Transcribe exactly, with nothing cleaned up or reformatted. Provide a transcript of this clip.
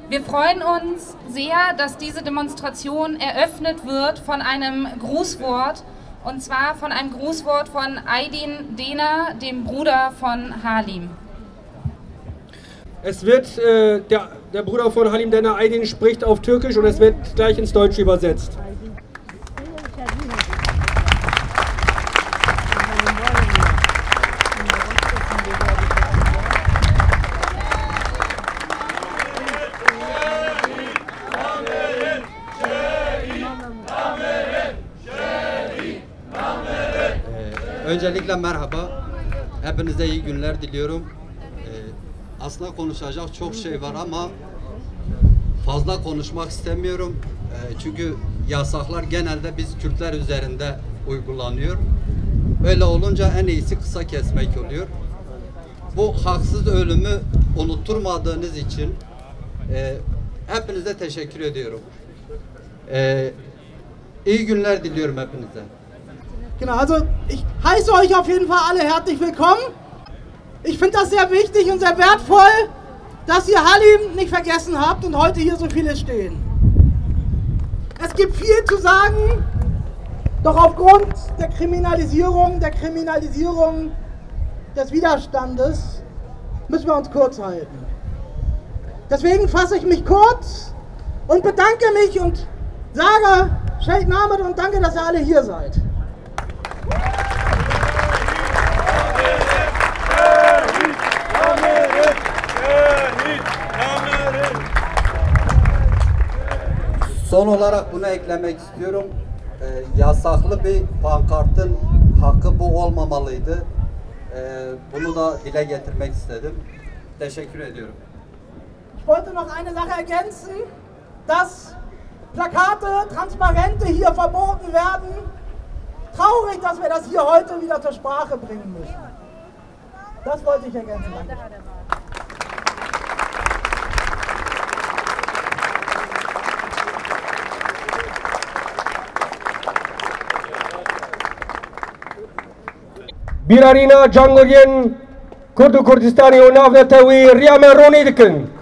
Wir freuen uns sehr, dass diese Demonstration eröffnet wird von einem Grußwort, und zwar von einem Grußwort von Aydin Dena, dem Bruder von Halim. Es wird, äh, der, der Bruder von Halim Dena, Aydin, spricht auf Türkisch und es wird gleich ins Deutsche übersetzt. Öncelikle merhaba, hepinize iyi günler diliyorum. Ee, aslında konuşacak çok şey var ama fazla konuşmak istemiyorum. Ee, çünkü yasaklar genelde biz Kürtler üzerinde uygulanıyor. Öyle olunca en iyisi kısa kesmek oluyor. Bu haksız ölümü unutturmadığınız için e, hepinize teşekkür ediyorum. Ee, iyi günler diliyorum hepinize. Genau, also ich heiße euch auf jeden Fall alle herzlich willkommen. Ich finde das sehr wichtig und sehr wertvoll, dass ihr Halim nicht vergessen habt und heute hier so viele stehen. Es gibt viel zu sagen, doch aufgrund der Kriminalisierung, der Kriminalisierung des Widerstandes müssen wir uns kurz halten. Deswegen fasse ich mich kurz und bedanke mich und sage Sheikh Ahmed und danke, dass ihr alle hier seid. Son olarak bunu eklemek istiyorum. Ee, yasaklı bir pankartın hakkı bu olmamalıydı. Ee, bunu da dile getirmek istedim. Teşekkür ediyorum. Ich wollte noch eine Sache ergänzen, dass Plakate, Transparente hier verboten werden. Traurig, dass wir das hier heute wieder zur Sprache bringen müssen. Das wollte ich ergänzen. Danke. Birarina Djangogen Kurdu Kurdistani o navnetewî riya me ronî dikin.